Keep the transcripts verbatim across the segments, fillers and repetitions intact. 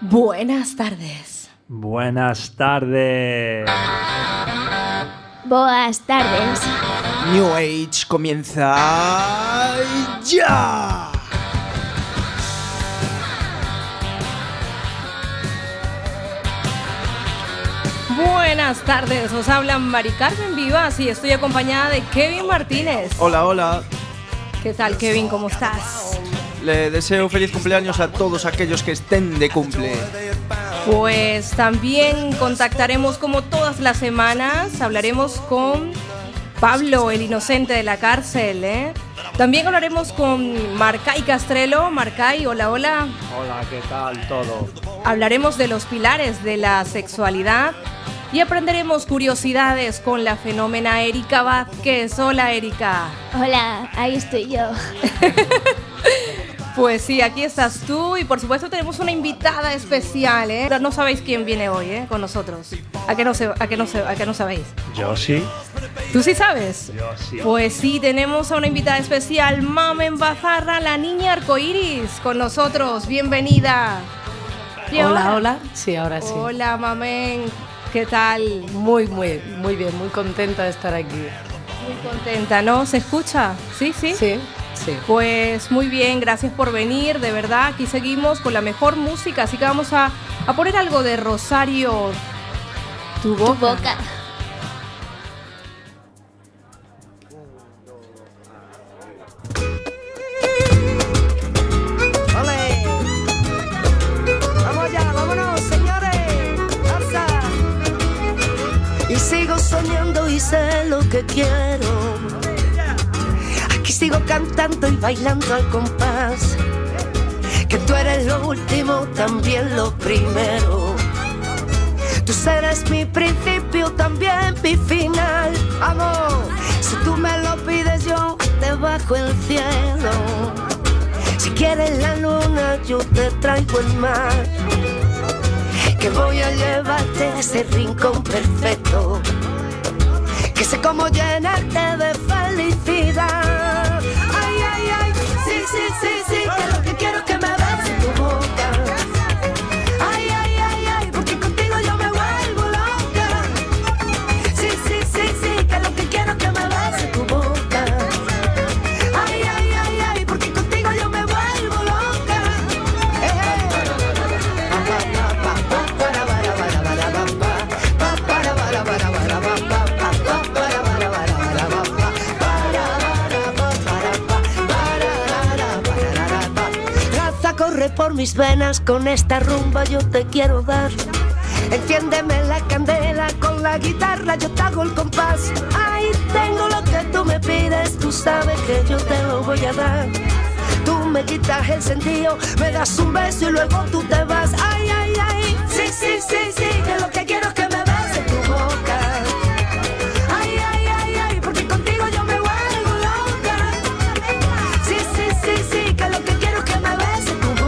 Buenas tardes. Buenas tardes. Buenas tardes. New Age comienza ya. Buenas tardes, os habla Mari Carmen Vivas y estoy acompañada de Kevin Martínez. Hola, hola. ¿Qué tal, Kevin? ¿Cómo estás? Le deseo feliz cumpleaños a todos aquellos que estén de cumple. Pues también contactaremos como todas las semanas, hablaremos con Pablo, el inocente de la cárcel, ¿eh? También hablaremos con Marcay Castrelo. Marcay, hola, hola. Hola, ¿qué tal todo? Hablaremos de los pilares de la sexualidad y aprenderemos curiosidades con la fenómena Erika Vázquez. Hola, Erika. Hola, ahí estoy yo. Pues sí, aquí estás tú y por supuesto tenemos una invitada especial, ¿eh? No sabéis quién viene hoy, ¿eh? Con nosotros. ¿A qué no, se, a qué no, se, a qué no sabéis? Yo sí. ¿Tú sí sabes? Yo sí. Pues sí, tenemos a una invitada especial, Mamen Bazarra, la niña arcoíris, con nosotros. Bienvenida. Hola, hola. Sí, ahora sí. Hola, Mamen. ¿Qué tal? Muy, muy, muy bien. Muy contenta de estar aquí. Muy contenta, ¿no? ¿Se escucha? ¿Sí, sí? Sí, sí. Pues muy bien, gracias por venir. De verdad, aquí seguimos con la mejor música. Así que vamos a, a poner algo de Rosario. Tu boca. Tu boca. Soñando y sé lo que quiero. Aquí sigo cantando y bailando al compás. Que tú eres lo último, también lo primero. Tú serás mi principio, también mi final. Amor, si tú me lo pides yo te bajo el cielo. Si quieres la luna yo te traigo el mar. Que voy a llevarte a ese rincón perfecto. Que sé cómo llenarte de felicidad. Ay, ay, ay, sí, sí, sí, sí. Que lo que quiero es que me beses tu boca. Ay, ay, ay, ay, porque contigo yo me vuelvo loca. Sí, sí, sí, sí. Que lo que quiero es que me beses tu boca. Ay, ay, ay, ay, porque contigo yo me vuelvo loca. Eh, corre por mis venas, con esta rumba yo te quiero dar. Enciéndeme la candela, con la guitarra yo te hago el compás. Ay, tengo lo que tú me pides, tú sabes que yo te lo voy a dar. Tú me quitas el sentido, me das un beso y luego tú te vas. Ay, ay, ay, sí, sí, sí, sí, que lo que quiero es que me beses tu boca. Ay, ay, ay, ay, porque contigo yo me vuelvo loca. Sí, sí, sí, sí, que lo que quiero es que me beses.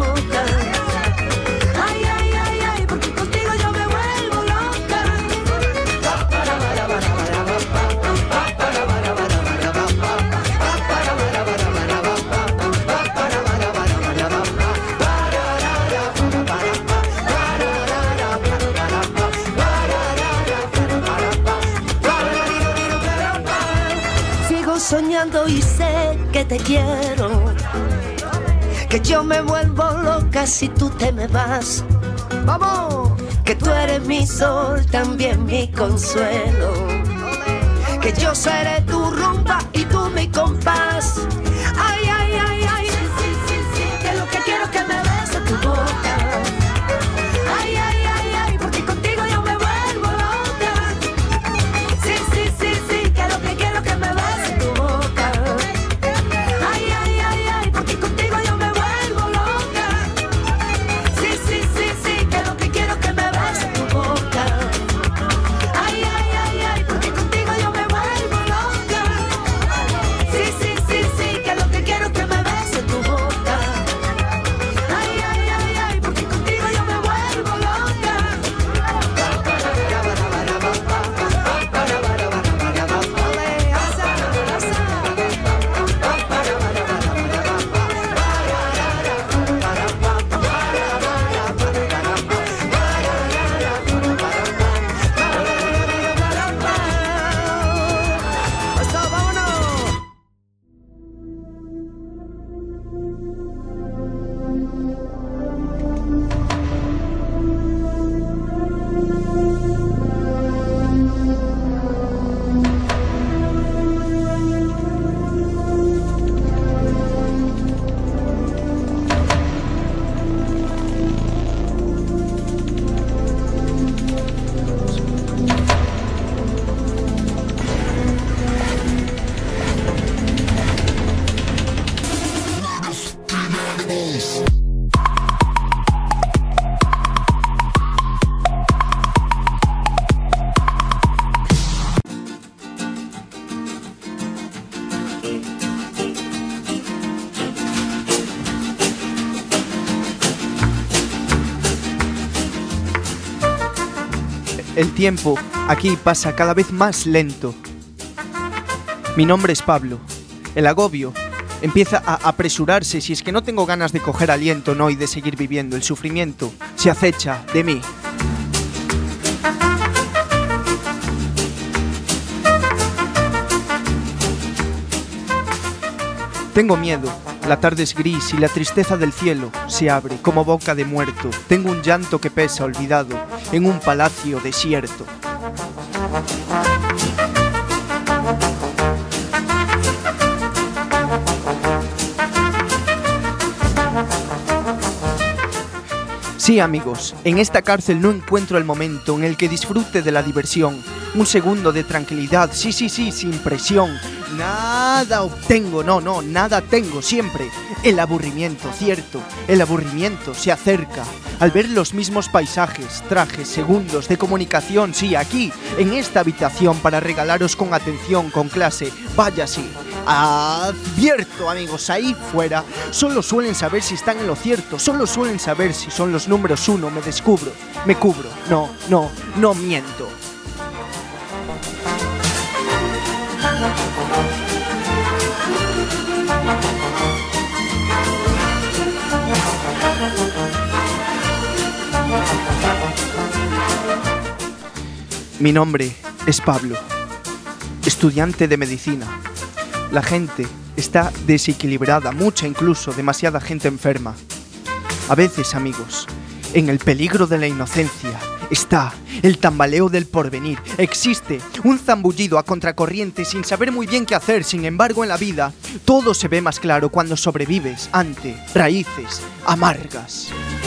Soñando y sé que te quiero, que yo me vuelvo loca si tú te me vas. ¡Vamos! Que tú eres mi sol, también mi consuelo. Que yo seré tu rumba y tú mi compás. Ay, ay, ay, ay, sí, sí, sí, sí. Que lo que quiero es que me beses tu boca. Ay, ay, ay, ay, porque contigo yo me vuelvo loca. Sí, sí, sí, sí, que lo que quiero es que me beses. El tiempo aquí pasa cada vez más lento. Mi nombre es Pablo. El agobio empieza a apresurarse si es que no tengo ganas de coger aliento, no, y de seguir viviendo. El sufrimiento se acecha de mí. Tengo miedo. La tarde es gris y la tristeza del cielo se abre como boca de muerto. Tengo un llanto que pesa olvidado en un palacio desierto. Sí, amigos, en esta cárcel no encuentro el momento en el que disfrute de la diversión. Un segundo de tranquilidad, sí, sí, sí, sin presión. Nada obtengo, no, no, nada tengo siempre. El aburrimiento, cierto, el aburrimiento se acerca. Al ver los mismos paisajes, trajes, segundos de comunicación, sí, aquí, en esta habitación para regalaros con atención, con clase, vaya sí. Advierto, amigos, ahí fuera solo suelen saber si están en lo cierto, solo suelen saber si son los números uno, me descubro, me cubro, no, no, no miento. Mi nombre es Pablo, estudiante de medicina. La gente está desequilibrada, mucha incluso, demasiada gente enferma. A veces, amigos, en el peligro de la inocencia está el tambaleo del porvenir. Existe un zambullido a contracorriente sin saber muy bien qué hacer. Sin embargo, en la vida, todo se ve más claro cuando sobrevives ante raíces amargas.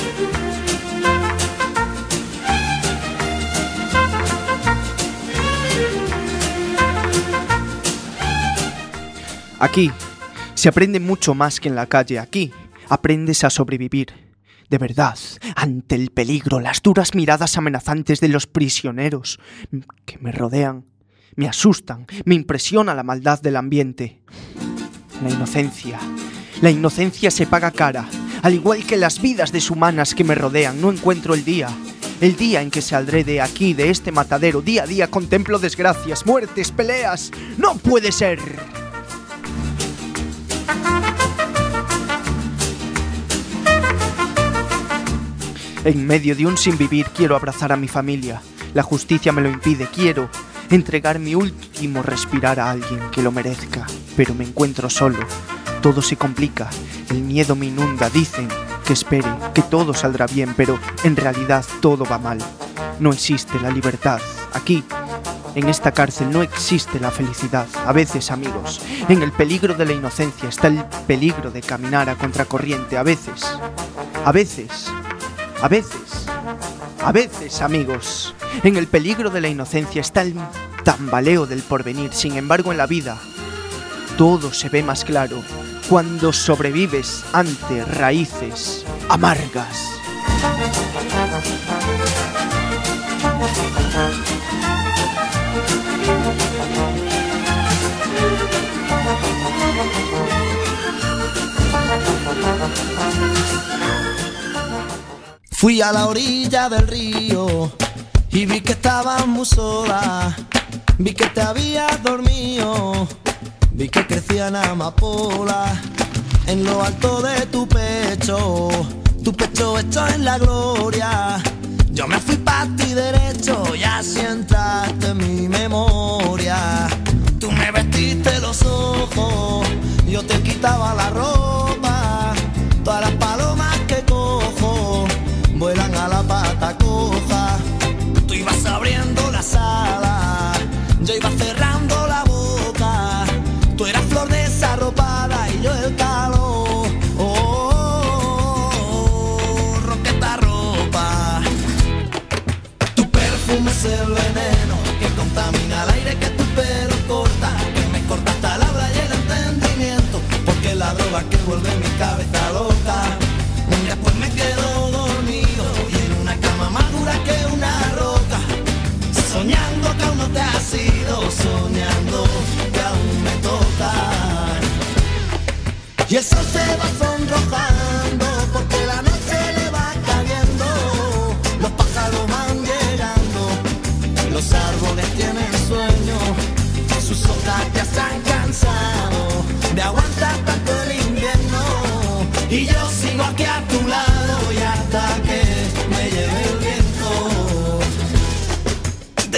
Aquí se aprende mucho más que en la calle. Aquí aprendes a sobrevivir, de verdad, ante el peligro, las duras miradas amenazantes de los prisioneros que me rodean. Me asustan, me impresiona la maldad del ambiente. La inocencia, la inocencia se paga cara, al igual que las vidas deshumanas que me rodean. No encuentro el día. El día en que saldré de aquí, de este matadero. Día a día contemplo desgracias, muertes, peleas. ¡No puede ser! En medio de un sinvivir quiero abrazar a mi familia. La justicia me lo impide. Quiero entregar mi último respirar a alguien que lo merezca. Pero me encuentro solo. Todo se complica. El miedo me inunda. Dicen que espere, que todo saldrá bien, pero en realidad todo va mal. No existe la libertad. Aquí, en esta cárcel, no existe la felicidad. A veces, amigos, en el peligro de la inocencia está el peligro de caminar a contracorriente. A veces, a veces... A veces, a veces, amigos, en el peligro de la inocencia está el tambaleo del porvenir. Sin embargo, en la vida, todo se ve más claro cuando sobrevives ante raíces amargas. Fui a la orilla del río y vi que estabas muy sola. Vi que te habías dormido, vi que crecían amapolas en lo alto de tu pecho, tu pecho hecho en la gloria. Yo me fui pa' ti derecho y así entraste en mi memoria. Tú me vestiste los ojos, yo te quitaba la ropa. Todas las palomas que cojo vuelan a la pata coja. Tú ibas abriendo la sala, yo iba cerrando la boca. Tú eras flor desarropada y yo el calor. Oh, oh, oh, roqueta ropa. Tu perfume es el veneno que contamina el aire que tu pelo corta, que me corta hasta la hora y el entendimiento, porque la droga que vuelve mi cabeza loca. Después me quedo dormido y en una cama más dura que una roca, soñando que aún no te has ido, soñando que aún me toca. Y el sol se va sonrojando porque la noche le va cayendo, los pájaros van llegando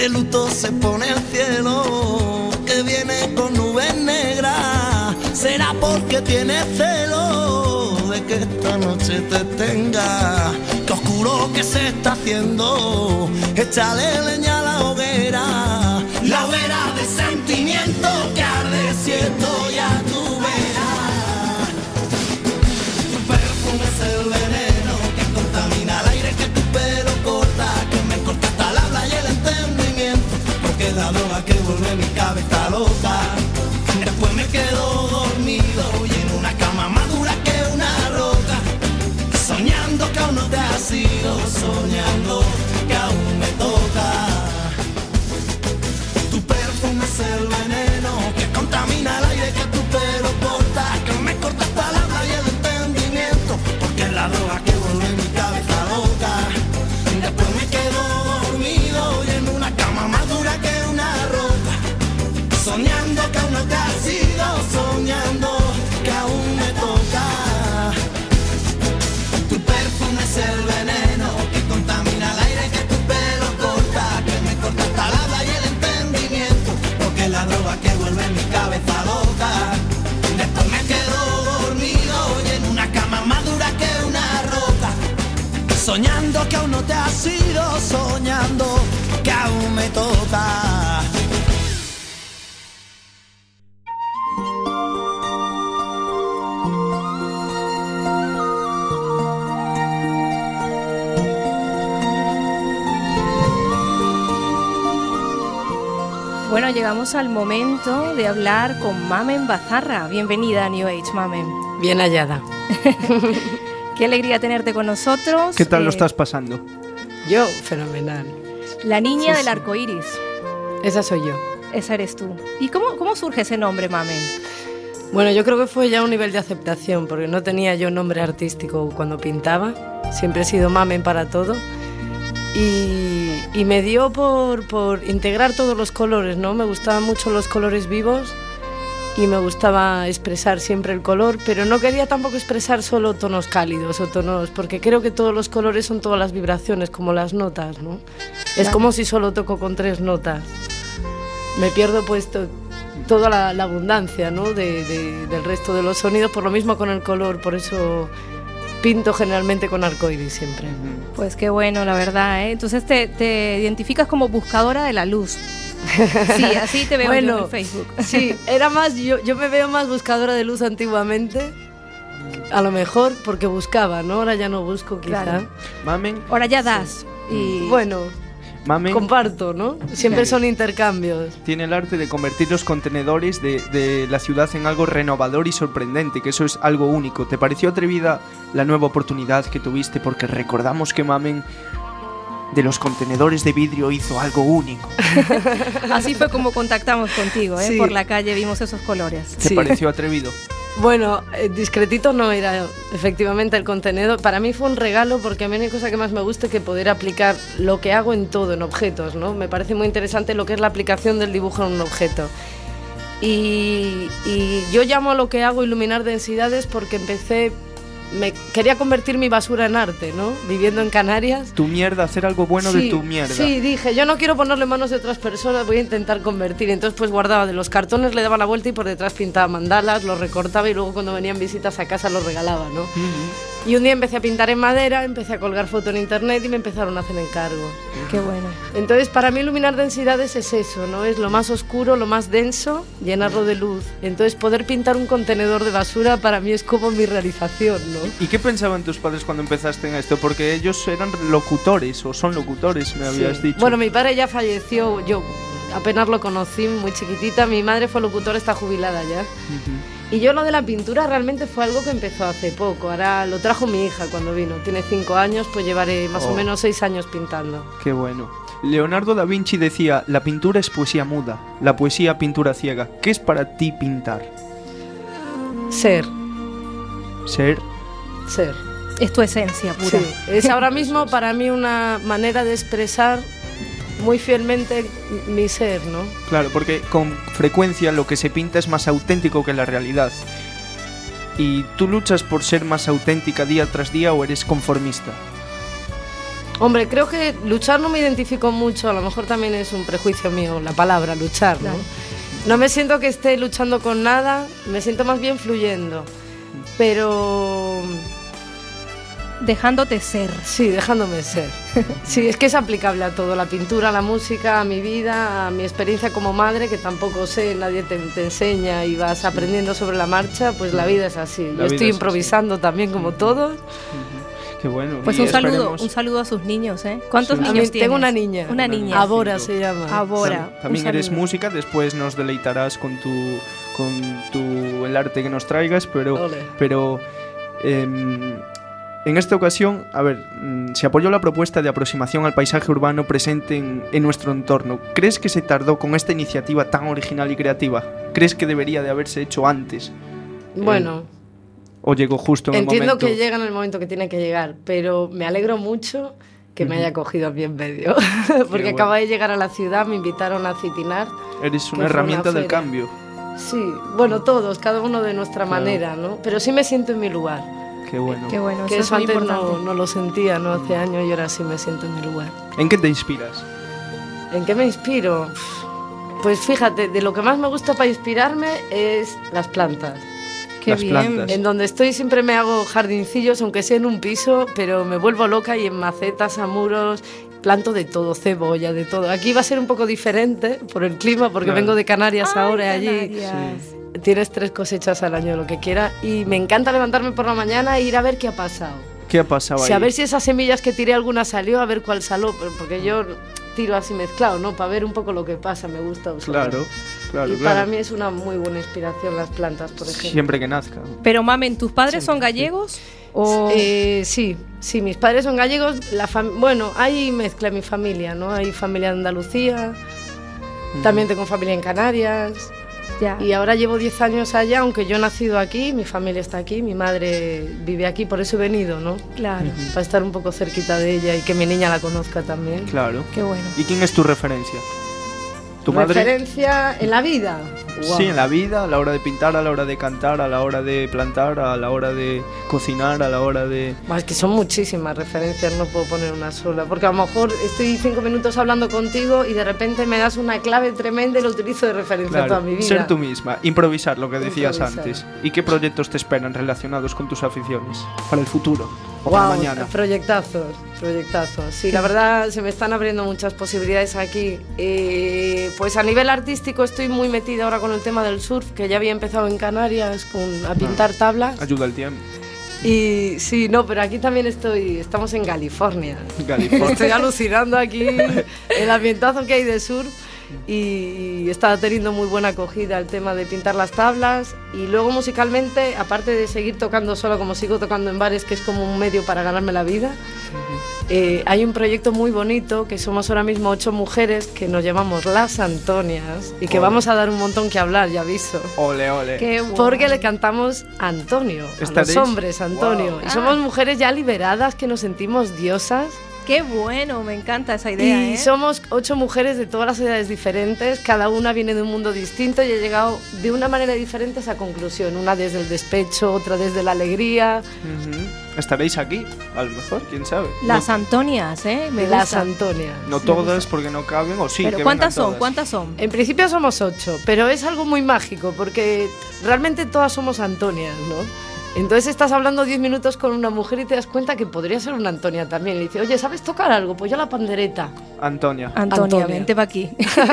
de luto se pone el cielo, que viene con nubes negras. Será porque tiene celo de que esta noche te tenga. Que oscuro que se está haciendo, échale leña a la hoguera. La hoguera de sentimiento que arde siento ya tú verás. Tu perfume es el veneno que contamina el aire que tu pelo corta, que me corta hasta el habla y el entendimiento, porque es la droga que vuelve mi cabeza loca. Después me quedo dormido y en una cama más dura que una roca, soñando que aún no te has ido, soñando que aún me toca. Tu perfume es el veneno que contamina el aire que tu pelo corta, que me corta hasta el habla y el entendimiento, porque es la droga que vuelve mi cabeza loca. Después me quedo dormido y en una cama más dura que una roca, soñando que aún no te has ido, soñando que aún me toca. Tu perfume es el veneno que contamina el aire que tu pelo corta, que me corta hasta el habla y el entendimiento, porque es la droga que vuelve mi cabeza loca. Después me quedo dormido y en una cama más dura que una roca, soñando que aún no te has ido, soñando que aún me toca. Bueno, llegamos al momento de hablar con Mamen Bazarra. Bienvenida a New Age, Mamen. Bien hallada. Qué alegría tenerte con nosotros. ¿Qué tal eh, lo estás pasando? Yo, fenomenal. La niña Sí, del sí. arco iris. Esa soy yo. Esa eres tú. ¿Y cómo, cómo surge ese nombre, Mamen? Bueno, yo creo que fue ya un nivel de aceptación, porque no tenía yo nombre artístico cuando pintaba. Siempre he sido Mamen para todo. Y, y me dio por, por integrar todos los colores, ¿no? Me gustaban mucho los colores vivos y me gustaba expresar siempre el color, pero no quería tampoco expresar solo tonos cálidos o tonos, porque creo que todos los colores son todas las vibraciones, como las notas, ¿no? Es como si solo toco con tres notas. Me pierdo pues to, toda la, la abundancia, ¿no? de, de, del resto de los sonidos, por lo mismo con el color, por eso pinto generalmente con arcoíris siempre. Pues qué bueno, la verdad, ¿eh? Entonces te, te identificas como buscadora de la luz. Sí, así te veo Bueno, yo en Facebook. Sí, era más, yo, yo me veo más buscadora de luz antiguamente, a lo mejor porque buscaba, ¿no? Ahora ya no busco, quizá. Claro. Mamen, Ahora ya das. Y Bueno, Mamen comparto, ¿no? Siempre Sí. son intercambios. tiene el arte de convertir los contenedores de, de la ciudad en algo renovador y sorprendente, que eso es algo único. ¿Te pareció atrevida la nueva oportunidad que tuviste? Porque recordamos que Mamen de los contenedores de vidrio hizo algo único. así fue como contactamos contigo, ¿eh? Sí. Por la calle vimos esos colores. ¿Te Sí. pareció atrevido? Bueno, eh, discretito no era efectivamente el contenedor. Para mí fue un regalo porque a mí no hay cosa que más me guste que poder aplicar lo que hago en todo, en objetos, ¿no? Me parece muy interesante lo que es la aplicación del dibujo en un objeto. Y, y yo llamo a lo que hago iluminar densidades porque empecé, me quería convertir mi basura en arte, ¿no? Viviendo en Canarias. Tu mierda, hacer algo bueno de Sí, tu mierda. Sí, dije, yo no quiero ponerle manos de otras personas, voy a intentar convertir. Entonces pues guardaba de los cartones, le daba la vuelta y por detrás pintaba mandalas, los recortaba y luego cuando venían visitas a casa los regalaba, ¿no? Ujú. Y un día empecé a pintar en madera, empecé a colgar foto en internet y me empezaron a hacer encargos. Qué bueno. Entonces para mí iluminar densidades es eso, ¿no? Es lo más oscuro, lo más denso, llenarlo de luz. Entonces poder pintar un contenedor de basura para mí es como mi realización, ¿no? ¿Y qué pensaban tus padres cuando empezaste en esto? Porque ellos eran locutores, o son locutores, me habías Sí. dicho. Bueno, mi padre ya falleció, yo apenas lo conocí, muy chiquitita. Mi madre fue locutora, está jubilada ya. Ujú. Y yo lo de la pintura realmente fue algo que empezó hace poco. Ahora lo trajo mi hija cuando vino. Tiene cinco años, pues llevaré más Oh. o menos seis años pintando. Qué bueno. Leonardo da Vinci decía, la pintura es poesía muda, la poesía pintura ciega. ¿Qué es para ti pintar? Ser, Ser. ser. Es tu esencia pura. Sí, es ahora mismo para mí una manera de expresar muy fielmente mi ser, ¿no? Claro, porque con frecuencia lo que se pinta es más auténtico que la realidad. ¿Y tú luchas por ser más auténtica día tras día o eres conformista? Hombre, creo que luchar no me identifico mucho, a lo mejor también es un prejuicio mío, la palabra luchar, ¿no? Claro. No me siento que esté luchando con nada, me siento más bien fluyendo, pero Dejándote ser. sí, dejándome ser. Sí, es que es aplicable a todo, la pintura, la música, a mi vida, a mi experiencia como madre, que tampoco sé, nadie te, te enseña y vas aprendiendo sobre la marcha, pues la vida es así. La Yo vida estoy es improvisando también como todos. Qué bueno. Pues y un saludo, esperemos- un saludo a sus niños, ¿eh? ¿Cuántos Sí. A mí niños tienes? tengo una niña. Una Una niña. niña. Abora cinco. se llama. Abora. Tam- También un eres saludo. música, después nos deleitarás con tu con tu el arte que nos traigas, pero Ole. pero em, en esta ocasión, a ver, mm, se apoyó la propuesta de aproximación al paisaje urbano presente en, en nuestro entorno. ¿Crees que se tardó con esta iniciativa tan original y creativa? ¿Crees que debería de haberse hecho antes? Bueno, ¿O llegó justo en entiendo el momento? que llega en el momento que tiene que llegar, pero me alegro mucho que me haya cogido a mí en medio. Porque bueno. acaba de llegar a la ciudad, me invitaron a Citinar. Eres que una fue herramienta una del feria. cambio. Sí, bueno, todos, cada uno de nuestra Claro. manera, ¿no? Pero sí me siento en mi lugar. Qué bueno. Qué bueno, Que eso es eso muy antes importante. no, no lo sentía, ¿no? Hace años y ahora sí me siento en mi lugar. ¿En qué te inspiras? ¿En qué me inspiro? Pues fíjate, de lo que más me gusta para inspirarme es las plantas. Qué Las bien. plantas. En donde estoy siempre me hago jardincillos, aunque sea en un piso, pero me vuelvo loca y en macetas, a muros, planto de todo, cebolla, de todo. Aquí va a ser un poco diferente por el clima, porque Claro. vengo de Canarias Ay, ahora, allí Canarias. tienes tres cosechas al año, lo que quiera, y me encanta levantarme por la mañana e ir a ver qué ha pasado. ¿Qué ha pasado Si ahí? a ver si esas semillas que tiré alguna salió, a ver cuál salió, porque yo tiro así mezclado, ¿no? Para ver un poco lo que pasa, me gusta observar. Claro, claro, Y claro. para mí es una muy buena inspiración las plantas, por ejemplo. Siempre que nazca. Pero mamen, ¿tus padres son gallegos? O... Eh, sí, sí, mis padres son gallegos. La fam- bueno, hay mezcla en mi familia, ¿no? Hay familia en Andalucía, también tengo familia en Canarias. ya. Y ahora llevo diez años allá, aunque yo he nacido aquí, mi familia está aquí, mi madre vive aquí, por eso he venido, ¿no? Claro, Para estar un poco cerquita de ella y que mi niña la conozca también. Claro. qué bueno. ¿Y quién es tu referencia? ¿Tu madre? Referencia en la vida. Guau. Sí, en la vida, a la hora de pintar, a la hora de cantar, a la hora de plantar, a la hora de cocinar, a la hora de... Buah, es que son muchísimas referencias, no puedo poner una sola. Porque a lo mejor estoy cinco minutos hablando contigo y de repente me das una clave tremenda y lo utilizo de referencia toda mi vida. ser tú misma, improvisar, lo que decías Improvisar. antes. ¿Y qué proyectos te esperan relacionados con tus aficiones para el futuro o Guau, para mañana? proyectazos, proyectazos. Sí, la verdad se me están abriendo muchas posibilidades aquí. Eh, pues a nivel artístico estoy muy metida ahora con el tema del surf, que ya había empezado en Canarias con, a pintar tablas. Ayuda el tiempo. Y sí, no, pero aquí también estoy, estamos en California. California. Estoy alucinando aquí el ambientazo que hay de surf y, y está teniendo muy buena acogida el tema de pintar las tablas. Y luego musicalmente, aparte de seguir tocando solo como sigo tocando en bares, que es como un medio para ganarme la vida, eh, hay un proyecto muy bonito que somos ahora mismo ocho mujeres que nos llamamos Las Antonias y que Ole. vamos a dar un montón que hablar, ya aviso. Ole, ole. Qué bueno. Porque le cantamos a Antonio, a ¿Estaréis? los hombres, Antonio. Wow. Y Ah. somos mujeres ya liberadas que nos sentimos diosas. Qué bueno, me encanta esa idea, Y ¿eh? somos ocho mujeres de todas las edades diferentes, cada una viene de un mundo distinto y he llegado de una manera diferente a esa conclusión. Una desde el despecho, otra desde la alegría. Ujú. Estaréis aquí, a lo mejor, quién sabe. Las no, Antonias, ¿eh? Me Las gusta. Antonias. no todas porque no caben, o sí. Pero que ¿cuántas vengan son? todas. ¿Cuántas son? En principio somos ocho, pero es algo muy mágico porque realmente todas somos Antonias, ¿no? Entonces estás hablando diez minutos con una mujer y te das cuenta que podría ser una Antonia también. Le dice, oye, ¿sabes tocar algo? Pues yo la pandereta. Antonia. Antonia, Antonia. vente para aquí.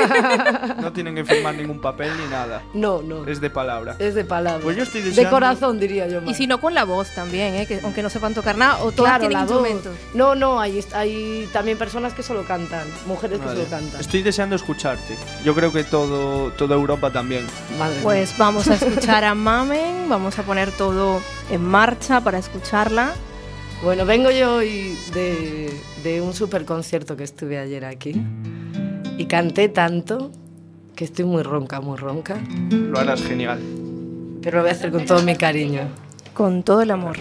No tienen que firmar ningún papel ni nada. No, no. Es de palabra. Es de palabra. Pues yo estoy De deseando- corazón, diría yo. Y más. si no, con la voz también, ¿eh? Que, aunque no sepan tocar nada, o todas Claro, tienen la voz. instrumentos. No, no, hay, hay también personas que solo cantan, mujeres que Vale. solo cantan. Estoy deseando escucharte. Yo creo que todo, toda Europa también. Madre mía. Pues vamos a escuchar a Mamen, vamos a poner todo en marcha para escucharla. Bueno, vengo yo hoy de, de un super concierto que estuve ayer aquí y canté tanto que estoy muy ronca, muy ronca, Lo harás genial. pero lo voy a hacer con todo mi cariño. Con todo el amor.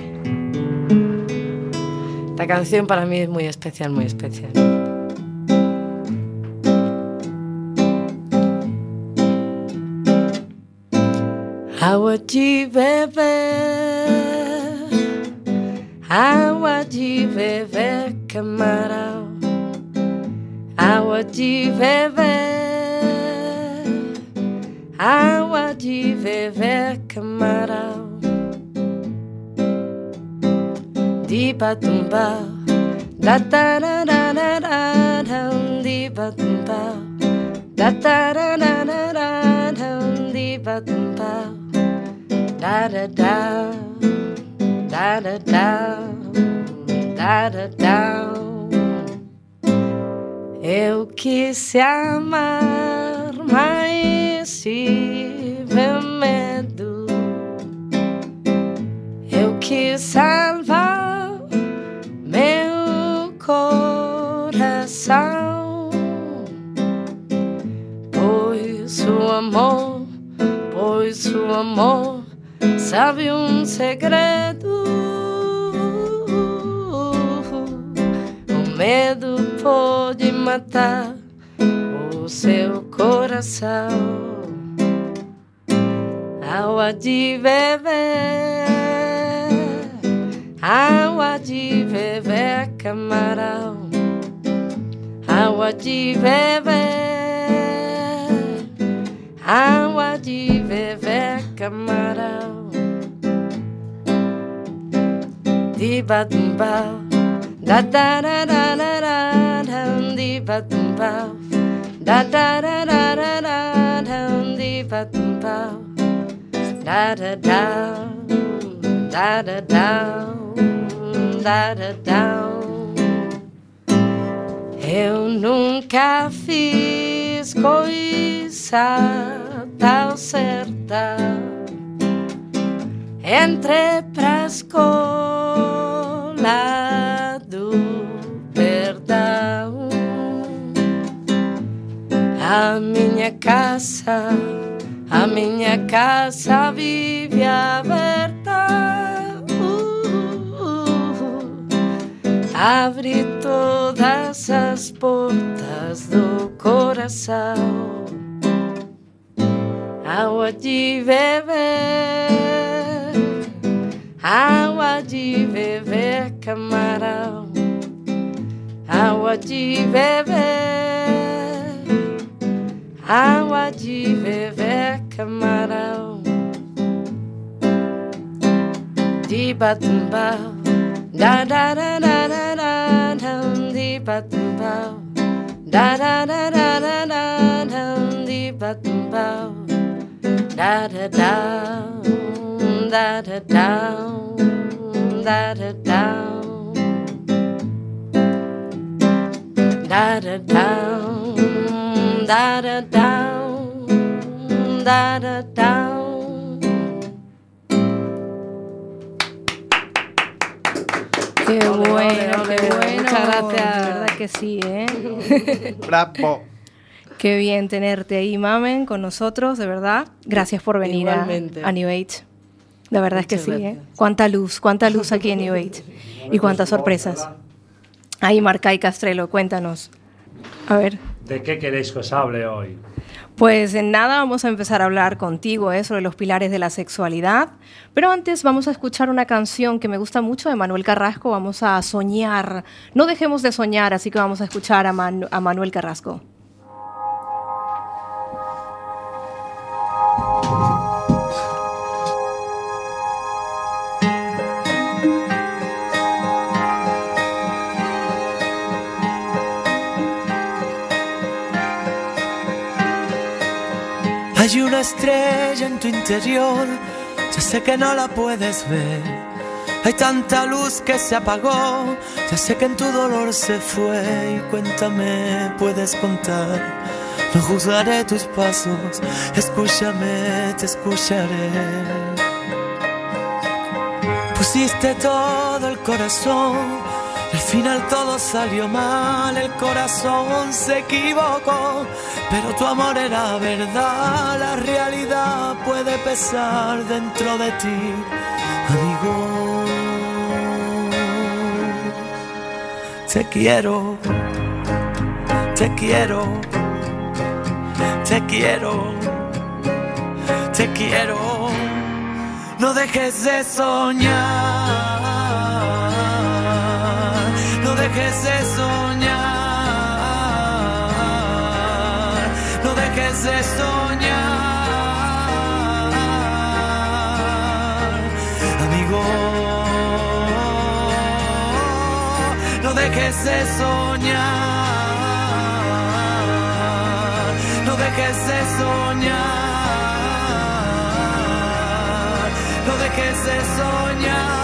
Esta canción para mí es muy especial, muy especial. Agua de beber, agua de beber, camarão, água de beber, água de beber, camarão. Di batumbau, da da da da da da, di batumbau, da da da da da da, di batumbau, da da da, da da da, da da da. Eu quis amar, mas tive medo. Eu quis salvar meu coração, pois o amor, pois o amor sabe um segredo. O medo pode matar o seu coração. Água de beber, água de beber, camarão, água de beber, água de beber, camarão. Di batumbau, da da da da da da, di batumbau, da da da da da da, di batumbau, da da da, da da da, da da da. Eu nunca fiz coisa tão certa, entrei pra escola do perdão. A minha casa, a minha casa vive aberta. Uh, uh, uh. Abre todas as portas do coração. Água de beber, água de beber, camarão, água de beber, água de beber, camarão. Di batumbau, da da da da da da, di batumbau, da da da da da da, di batumbau, da da da, da da da, da da da, da da da, da da da, da da da. Qué Ole, bueno, ole, qué ole. bueno. Muchas gracias. De verdad que sí, ¿eh? Bravo. Qué bien tenerte ahí, Mamen, con nosotros, de verdad. Gracias por venir a, Igualmente. a New Age. La verdad es que Muchas sí, ¿eh? gracias. Cuánta luz, cuánta luz aquí en New Age. Y cuántas sorpresas. Ahí, Marcay Castrelo, cuéntanos. A ver. ¿De qué queréis que os hable hoy? Pues en nada vamos a empezar a hablar contigo ¿eh? sobre los pilares de la sexualidad, pero antes vamos a escuchar una canción que me gusta mucho de Manuel Carrasco. Vamos a soñar, no dejemos de soñar, así que vamos a escuchar a, Man- a Manuel Carrasco. Hay una estrella en tu interior, ya sé que no la puedes ver. Hay tanta luz que se apagó, ya sé que en tu dolor se fue. Y cuéntame, puedes contar, no juzgaré tus pasos. Escúchame, te escucharé. Pusiste todo el corazón, al final todo salió mal, el corazón se equivocó, pero tu amor era verdad, la realidad puede pesar dentro de ti, amigo. Te quiero, te quiero, te quiero, te quiero, no dejes de soñar. No dejes dejes de soñar, no dejes de soñar, amigo, no dejes de soñar, no dejes de soñar, no dejes de soñar.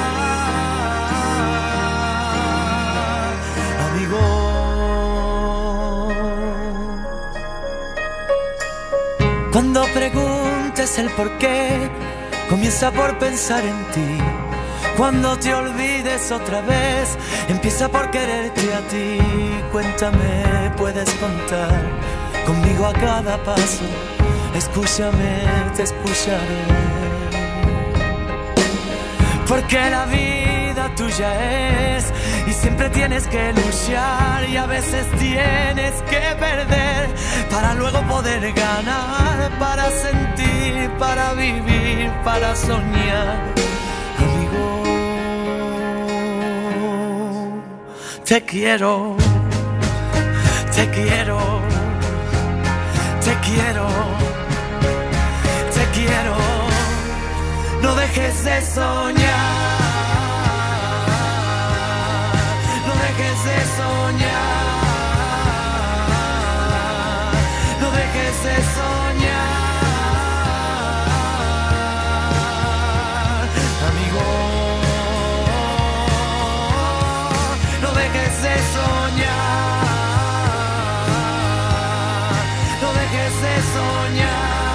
Cuando preguntes el por qué, comienza por pensar en ti. Cuando te olvides otra vez, empieza por quererte a ti. Cuéntame, puedes contar conmigo a cada paso. Escúchame, te escucharé. Porque la vida tuya es y siempre tienes que luchar y a veces tienes que perder para luego poder ganar, para sentir, para vivir, para soñar. Amigo, te quiero, te quiero, te quiero, te quiero. No dejes de soñar, no dejes de soñar, no dejes de soñar, amigo, no dejes de soñar, no dejes de soñar.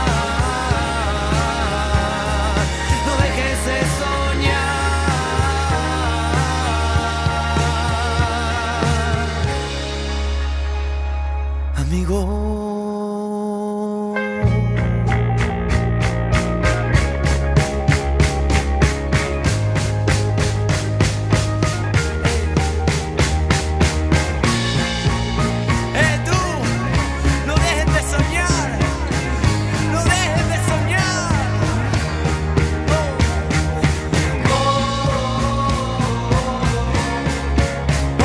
Amigo, eh tú, no dejes de soñar, no dejes de soñar. Oh. Oh. Oh.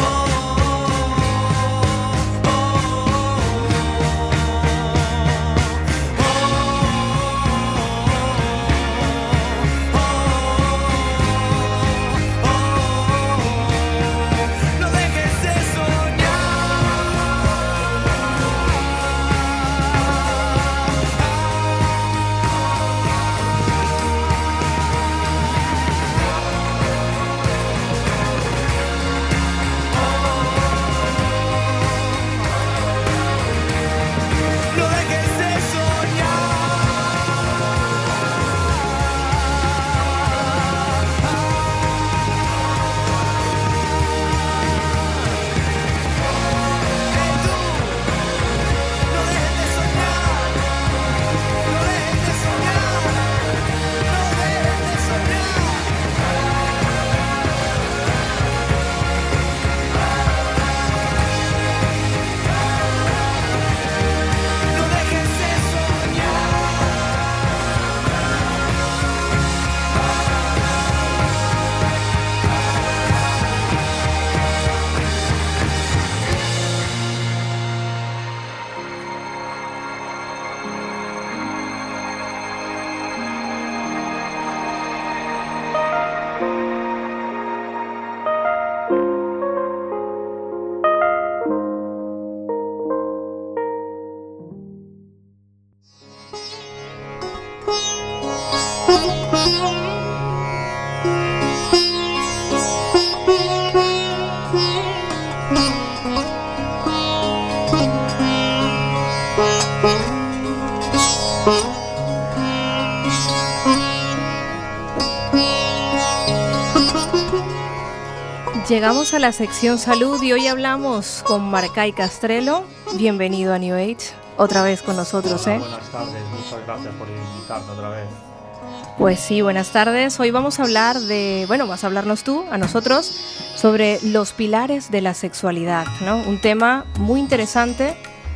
Llegamos a la sección salud y hoy hablamos con Marcay Castrelo. Bienvenido a New Age, otra vez con nosotros. Hola, ¿eh? Buenas tardes, muchas gracias por invitarme otra vez. Pues sí, buenas tardes. Hoy vamos a hablar de, bueno, vas a hablarnos tú, a nosotros, sobre los pilares de la sexualidad, ¿no? Un tema muy interesante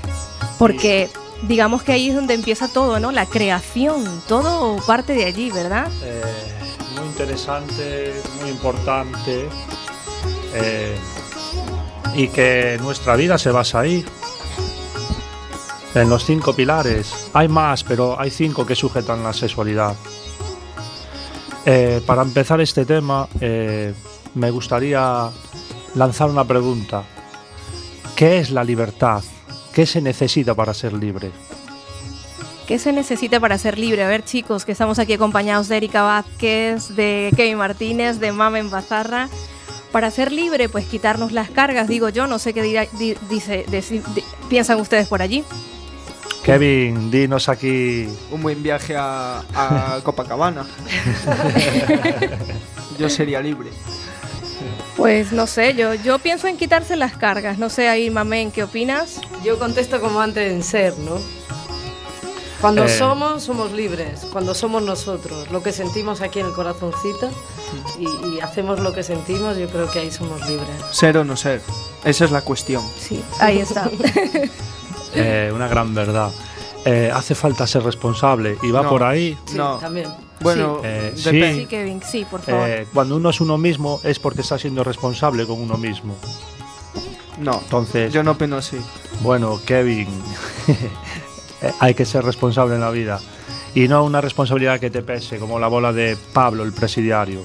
porque digamos que ahí es donde empieza todo, ¿no? La creación, todo parte de allí, ¿verdad? Eh, muy interesante, muy importante. Eh, y que nuestra vida se basa ahí, en los cinco pilares. Hay más, pero hay cinco que sujetan la sexualidad. Eh, para empezar este tema, eh, me gustaría lanzar una pregunta. ¿Qué es la libertad? ¿Qué se necesita para ser libre? ¿Qué se necesita para ser libre? A ver, chicos, que estamos aquí acompañados de Erika Vázquez, de Kevin Martínez, de Mamen Bazarra. Para ser libre, pues quitarnos las cargas, digo yo, no sé qué dirá, di, dice, di, di, piensan ustedes por allí. Kevin, dinos aquí... Un buen viaje a, a Copacabana. Yo sería libre. Pues no sé, yo, yo pienso en quitarse las cargas. No sé, ahí, Mamen, ¿qué opinas? Yo contesto como antes en ser, ¿no? Cuando Eh. somos, somos libres. Cuando somos nosotros, lo que sentimos aquí en el corazoncito y, y hacemos lo que sentimos, yo creo que ahí somos libres. Ser o no ser. Esa es la cuestión. Sí, ahí está. Eh, una gran verdad. Eh, hace falta ser responsable y va No. por ahí. Sí, No. también. Bueno, Eh, sí. depende. Sí, Kevin, sí, por favor. Eh, cuando uno es uno mismo es porque está siendo responsable con uno mismo. No, Entonces, yo no opino así. bueno, Kevin, eh, hay que ser responsable en la vida. Y no una responsabilidad que te pese, como la bola de Pablo, el presidiario.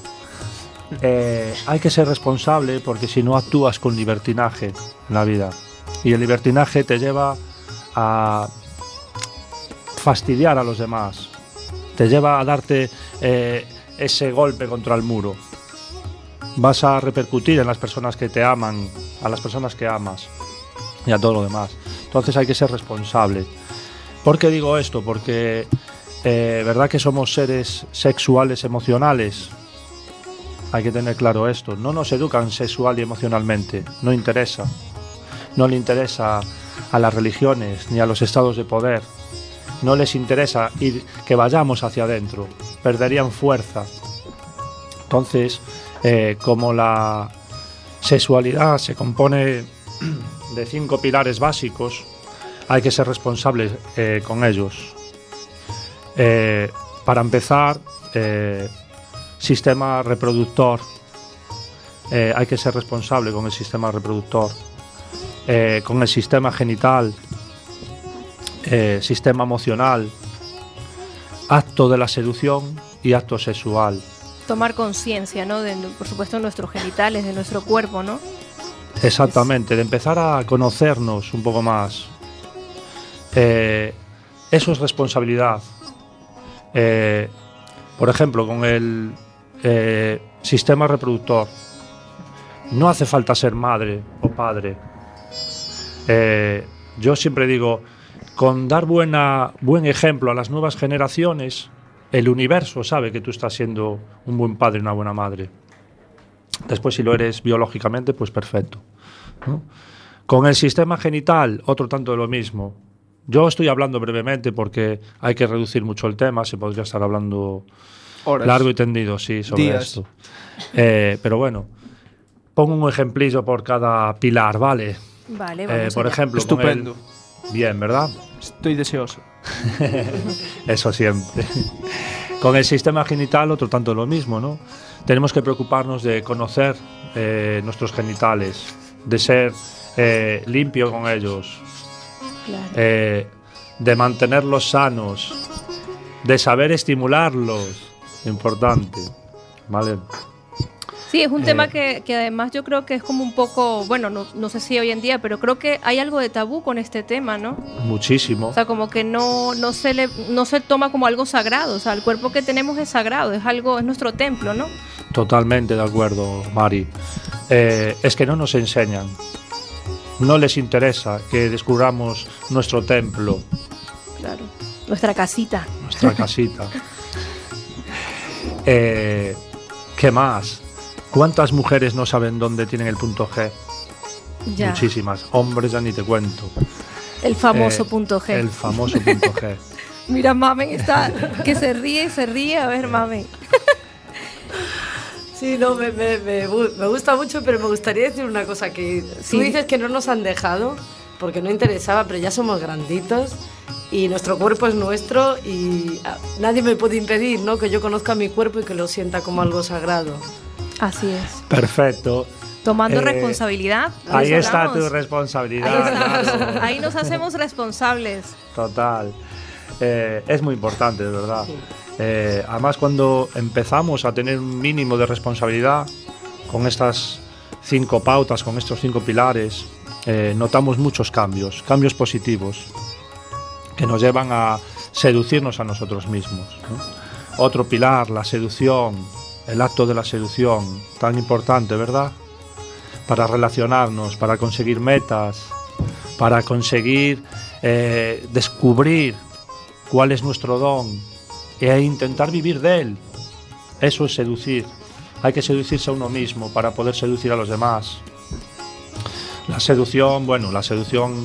Eh, hay que ser responsable porque si no actúas con libertinaje en la vida. Y el libertinaje te lleva a fastidiar a los demás. Te lleva a darte eh, ese golpe contra el muro. Vas a repercutir en las personas que te aman, a las personas que amas y a todo lo demás. Entonces hay que ser responsable. ¿Por qué digo esto? Porque eh, verdad que somos seres sexuales emocionales. Hay que tener claro esto. No nos educan sexual y emocionalmente. No interesa. No le interesa a las religiones ni a los estados de poder. No les interesa ir, que vayamos hacia adentro. Perderían fuerza. Entonces, eh, como la sexualidad se compone de cinco pilares básicos, hay que ser responsables eh, con ellos. Eh, para empezar, eh, sistema reproductor. Eh, hay que ser responsable con el sistema reproductor. Eh, con el sistema genital. Eh, sistema emocional, acto de la seducción y acto sexual. Tomar conciencia, ¿no? De, por supuesto, de nuestros genitales, de nuestro cuerpo, ¿no? Exactamente, de empezar a conocernos un poco más. Eh, eso es responsabilidad. Eh, por ejemplo, con el eh, sistema reproductor, no hace falta ser madre o padre. Eh, yo siempre digo, con dar buena, buen ejemplo a las nuevas generaciones, el universo sabe que tú estás siendo un buen padre y una buena madre. Después, si lo eres biológicamente, pues perfecto, ¿no? Con el sistema genital, otro tanto de lo mismo. Yo estoy hablando brevemente porque hay que reducir mucho el tema, se podría estar hablando Horas. largo y tendido, sí, sobre Días. esto. Eh, pero bueno, pongo un ejemplillo por cada pilar, ¿vale? Vale, Eh, vamos por allá. ejemplo, Estupendo. con el- bien, ¿verdad? Estoy deseoso. Eso siempre. Con el sistema genital, otro tanto lo mismo, ¿no? Tenemos que preocuparnos de conocer eh, nuestros genitales, de ser eh, limpio con ellos, Claro. eh, de mantenerlos sanos, de saber estimularlos, importante, ¿vale? Sí, es un Eh, tema que, que además yo creo que es como un poco, bueno, no, no sé si hoy en día, pero creo que hay algo de tabú con este tema, ¿no? Muchísimo. O sea, como que no, no, se le, no se toma como algo sagrado, o sea, el cuerpo que tenemos es sagrado, es algo, es nuestro templo, ¿no? Totalmente de acuerdo, Mari. Eh, es que no nos enseñan. No les interesa que descubramos nuestro templo, Claro. Nuestra casita. nuestra casita. Eh, ¿Qué más? ¿Cuántas mujeres no saben dónde tienen el punto G? Ya. Muchísimas. Hombres ya ni te cuento. El famoso Eh, punto G. El famoso punto G. Mira, Mamen está que se ríe y se ríe. A ver, Mamen. Sí, no, me, me, me, gu- me gusta mucho, pero me gustaría decir una cosa, que Sí. tú dices que no nos han dejado porque no interesaba, pero ya somos granditos y nuestro cuerpo es nuestro y ah, nadie me puede impedir, ¿no?, que yo conozca mi cuerpo y que lo sienta como algo sagrado. Así es. Perfecto. Tomando Eh, responsabilidad. Ahí nos está hablamos. tu responsabilidad. Ahí, estamos. claro. Ahí nos hacemos responsables. Total. Eh, es muy importante, de verdad. Eh, además, cuando empezamos a tener un mínimo de responsabilidad con estas cinco pautas, con estos cinco pilares, eh, notamos muchos cambios, cambios positivos, que nos llevan a seducirnos a nosotros mismos, ¿no? Otro pilar, la seducción, el acto de la seducción, tan importante, ¿verdad? Para relacionarnos, para conseguir metas, para conseguir eh, descubrir cuál es nuestro don e intentar vivir de él. Eso es seducir. Hay que seducirse a uno mismo para poder seducir a los demás. La seducción, bueno, la seducción...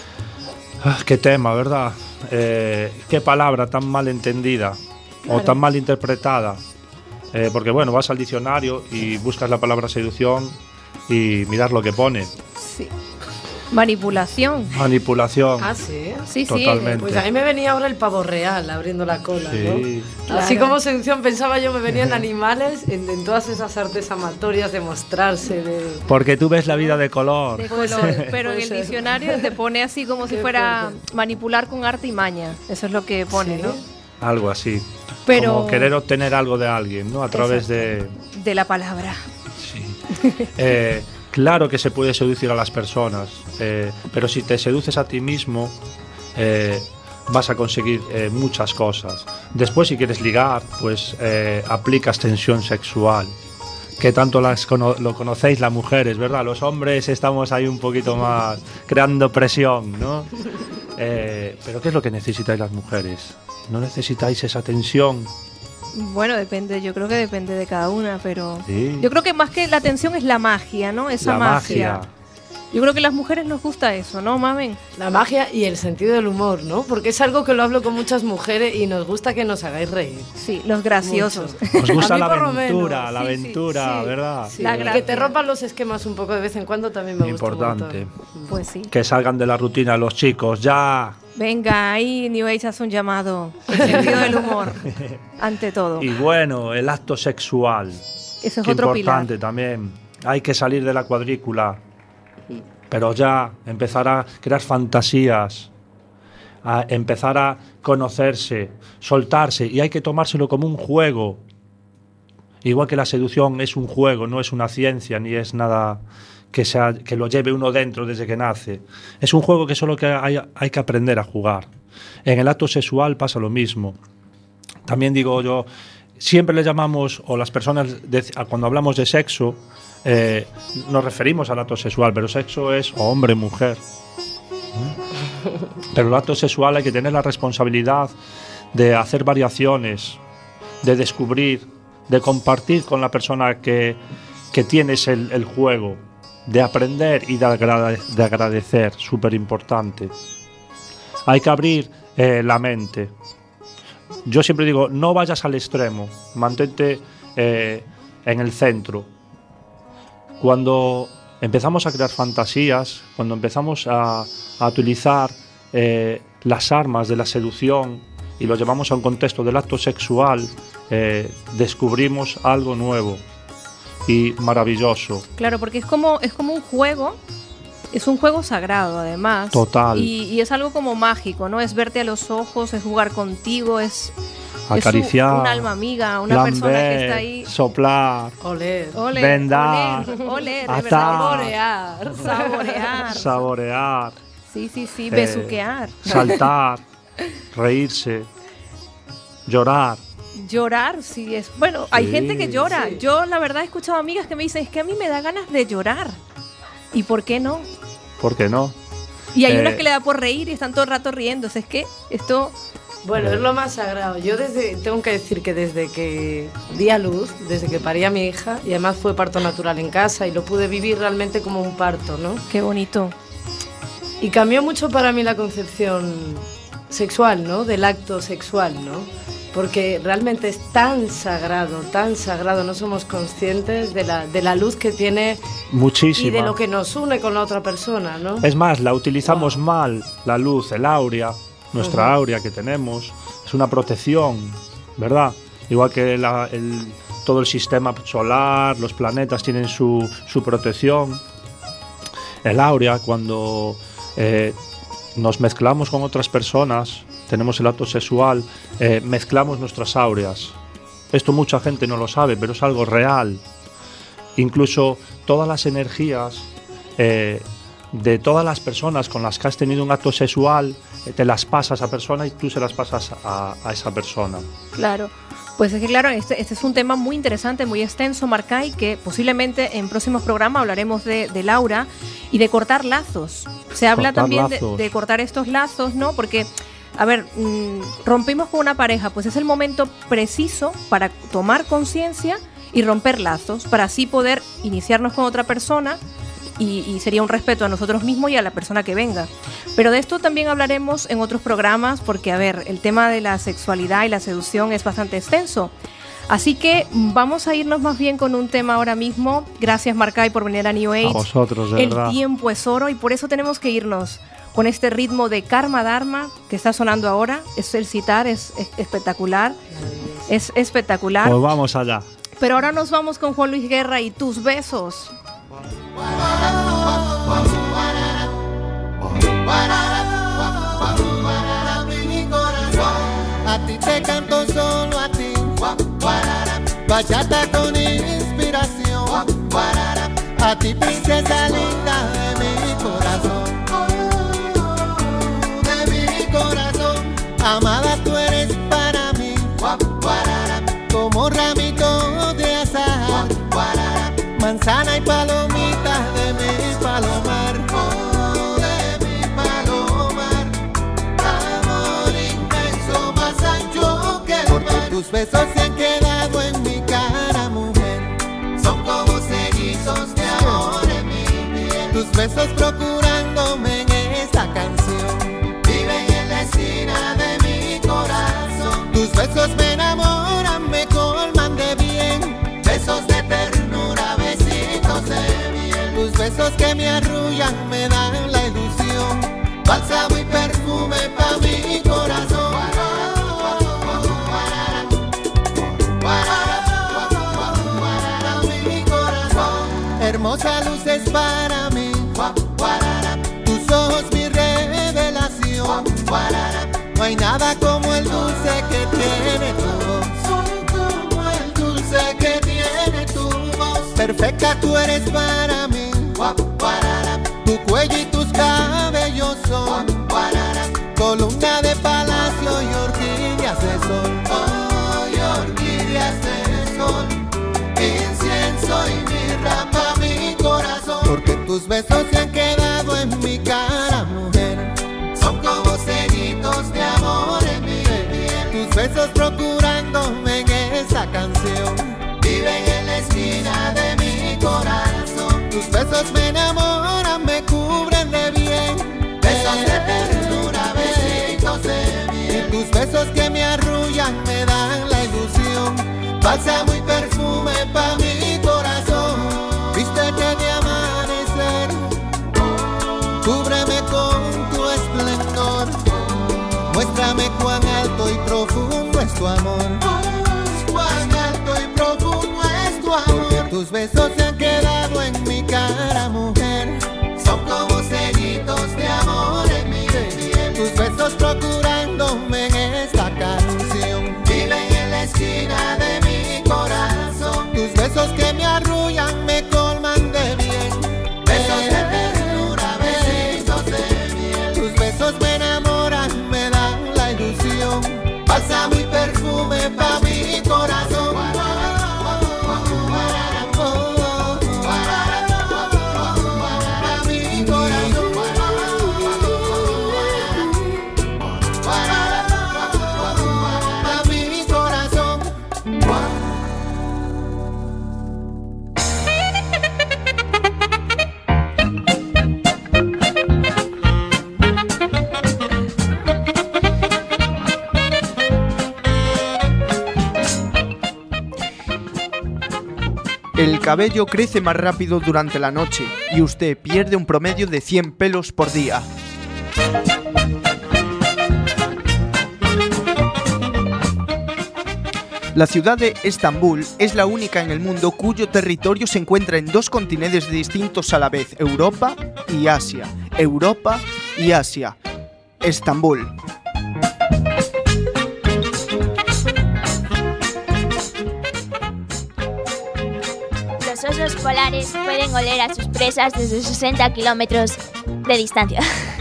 Ah, qué tema, ¿verdad? Eh, qué palabra tan mal entendida o tan mal interpretada. Eh, porque, bueno, vas al diccionario y buscas la palabra seducción y miras lo que pone. Sí. Manipulación. Manipulación. Ah, sí. Sí, sí. Totalmente. Pues a mí me venía ahora el pavo real abriendo la cola, Sí. ¿no? Así Claro. como seducción pensaba yo, me venían animales en, en todas esas artes amatorias de mostrarse, de... Porque tú ves la vida de color. De Puede color, ser, pero en puede el ser. diccionario te pone así como si Qué fuera fuerte. manipular con arte y maña. Eso es lo que pone, Sí. ¿no? Algo así. Pero- Como querer obtener algo de alguien, ¿no? A través de... De la palabra. Sí. Eh, claro que se puede seducir a las personas, eh, pero si te seduces a ti mismo, eh, vas a conseguir eh, muchas cosas. Después, si quieres ligar, pues eh, aplicas tensión sexual, que tanto las cono- lo conocéis las mujeres, ¿verdad? Los hombres estamos ahí un poquito más creando presión, ¿no? Eh, pero ¿qué es lo que necesitáis las mujeres? ¿No necesitáis esa tensión? Bueno, depende, yo creo que depende de cada una, pero Sí. yo creo que más que la atención es la magia, ¿no? Esa La magia. magia. Yo creo que a las mujeres nos gusta eso, ¿no, mamen? La magia y el sentido del humor, ¿no? Porque es algo que lo hablo con muchas mujeres y nos gusta que nos hagáis reír. Sí, los graciosos. Mucho. Os gusta A mí la por lo aventura, menos. la Sí, sí, aventura, sí. ¿verdad? Sí, La y gracia. que te rompan los esquemas un poco de vez en cuando también me gusta Importante. un montón. Pues sí. Que salgan de la rutina los chicos, ya. Venga, ahí New Age hace un llamado. El sentido del humor, ante todo. Y bueno, el acto sexual. Eso es Qué otro importante pilar. también. Hay que salir de la cuadrícula. Pero ya empezar a crear fantasías, a empezar a conocerse, soltarse, y hay que tomárselo como un juego. Igual que la seducción es un juego, no es una ciencia, ni es nada que, sea, que lo lleve uno dentro desde que nace. Es un juego que solo que hay, hay que aprender a jugar. En el acto sexual pasa lo mismo. También digo yo, siempre le llamamos, o las personas, de, cuando hablamos de sexo, eh, nos referimos al acto sexual, pero sexo es hombre, mujer. Pero el acto sexual hay que tener la responsabilidad de hacer variaciones, de descubrir, de compartir con la persona que, que tienes el, el juego, de aprender y de, agrade, de agradecer, súper importante. Hay que abrir eh, la mente. Yo siempre digo, no vayas al extremo, mantente eh, en el centro. Cuando empezamos a crear fantasías, cuando empezamos a, a utilizar eh, las armas de la seducción y lo llevamos a un contexto del acto sexual, eh, descubrimos algo nuevo y maravilloso. Claro, porque es como, es como un juego, es un juego sagrado además. Total. Y, y es algo como mágico, ¿no? Es verte a los ojos, es jugar contigo, es, Acariciar, es un, un alma amiga, una persona que lamber, está ahí. soplar, Oler. Oler, vendar, oler, oler, de atar, verdad. Saborear. Saborear. saborear, Sí, sí, sí, eh, besuquear. saltar, reírse, llorar. Llorar, sí es. Bueno, hay Sí, gente que llora. sí. Yo, la verdad, he escuchado amigas que me dicen, es que a mí me da ganas de llorar. ¿Y por qué no? ¿Por qué no? Y hay Eh, unas que le da por reír y están todo el rato riéndose. Es que esto... Bueno, es lo más sagrado. Yo desde, tengo que decir que desde que di a luz, desde que parí a mi hija, y además fue parto natural en casa y lo pude vivir realmente como un parto, ¿no? Qué bonito. Y cambió mucho para mí la concepción sexual, ¿no? Del acto sexual, ¿no? Porque realmente es tan sagrado, tan sagrado, no somos conscientes de la, de la luz que tiene Muchísima. y de lo que nos une con la otra persona, ¿no? Es más, la utilizamos mal, la luz, el áurea, nuestra Ujú. áurea que tenemos, es una protección, ¿verdad? Igual que la- el, todo el sistema solar, los planetas tienen su, su protección. El áurea, cuando eh, nos mezclamos con otras personas, tenemos el acto sexual, eh, mezclamos nuestras áureas. Esto mucha gente no lo sabe, pero es algo real. Incluso todas las energías eh, de todas las personas con las que has tenido un acto sexual, eh, te las pasas a esa persona y tú se las pasas a, a esa persona. Claro. Pues es que claro, este, este es un tema muy interesante, muy extenso, Marcay, que posiblemente en próximos programas hablaremos de, de Laura y de cortar lazos. Se habla Cortar también de, lazos. de cortar estos lazos, ¿no? Porque, a ver, mmm, rompimos con una pareja, pues es el momento preciso para tomar conciencia y romper lazos, para así poder iniciarnos con otra persona y, y sería un respeto a nosotros mismos y a la persona que venga. Pero de esto también hablaremos en otros programas porque, a ver, el tema de la sexualidad y la seducción es bastante extenso. Así que vamos a irnos más bien con un tema ahora mismo. Gracias, Marcay, por venir a New Age. A vosotros, de El verdad. tiempo es oro y por eso tenemos que irnos con este ritmo de Karma Dharma que está sonando ahora. Es el citar, es, es espectacular. Es espectacular. Pues vamos allá. Pero ahora nos vamos con Juan Luis Guerra y Tus Besos. A ti te canto solo a ti, bachata con inspiración. A ti, princesa linda de mi corazón, de mi corazón. Amada, tú eres para mí como ramito de azahar, manzana y palomita de mi palomar, oh, de mi palomar. Amor inmenso, más ancho que el porque mar. Tus besos se han quedado en mi cara, mujer, son como sellizos de amor en mi piel. Tus besos procurándome en esta canción viven en la esquina de mi corazón. Tus besos me enamoran, me colman de bien, besos de ternura, besitos de miel. Tus besos que me arrullan me dan la ilusión, bálsamo y perfume pa' mi corazón. Mi corazón, hermosa luz es para mí, tus ojos mi revelación. No hay nada como el dulce que tiene tu voz, como el dulce que tiene tu voz. Perfecta tú eres para mí, tu cuello y tus cabellos son columna de palacio y orquídeas de sol, oh, y orquídeas de sol, incienso y mirra pa' mi corazón. Porque tus besos se han quedado en mi cara, mujer, son como sellitos de amor en mi piel. Tus besos procurándome en esa canción viven en la esquina de mi corazón. Tus besos me enamoran, me cubren de bien, besos de ternura, besitos de miel. Y tus besos que me arrullan me dan la ilusión, bálsamo y perfume pa' mi corazón. Vístete de amanecer, cúbreme con tu esplendor, muéstrame cuán alto y profundo es tu amor, cuán alto y profundo es tu amor. Porque tus besos se han quedado en mi cara, mujer, son como sellitos de amor en mi piel. Tus besos procurándome en esta canción viven en la esquina de mi corazón. Tus besos que me arrullan, me colman de bien, besos de ternura, besitos de miel. Tus besos me enamoran, me dan la ilusión, bálsamo y perfume pa' mi corazón. Pa' mi corazón. Pa' mi corazón. El cabello crece más rápido durante la noche y usted pierde un promedio de cien pelos por día. La ciudad de Estambul es la única en el mundo cuyo territorio se encuentra en dos continentes distintos a la vez, Europa y Asia. Europa y Asia. Estambul. Los osos polares pueden oler a sus presas desde sesenta kilómetros de distancia.